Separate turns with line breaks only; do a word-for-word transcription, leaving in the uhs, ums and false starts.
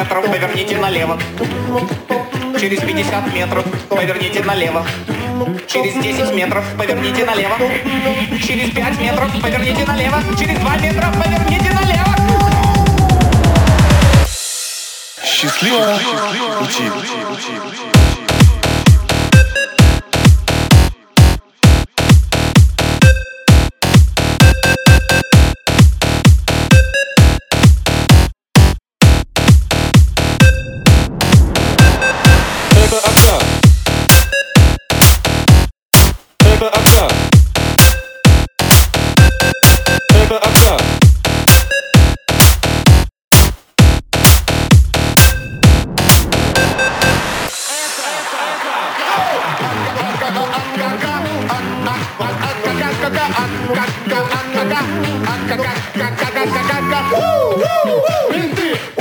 метров поверните налево. Через пятьдесят метров поверните налево. Через десять метров поверните налево. Через пять метров поверните налево. Через два метра поверните налево.
Счастливого пути. Это окна. Это окна. Это окна.
Менты!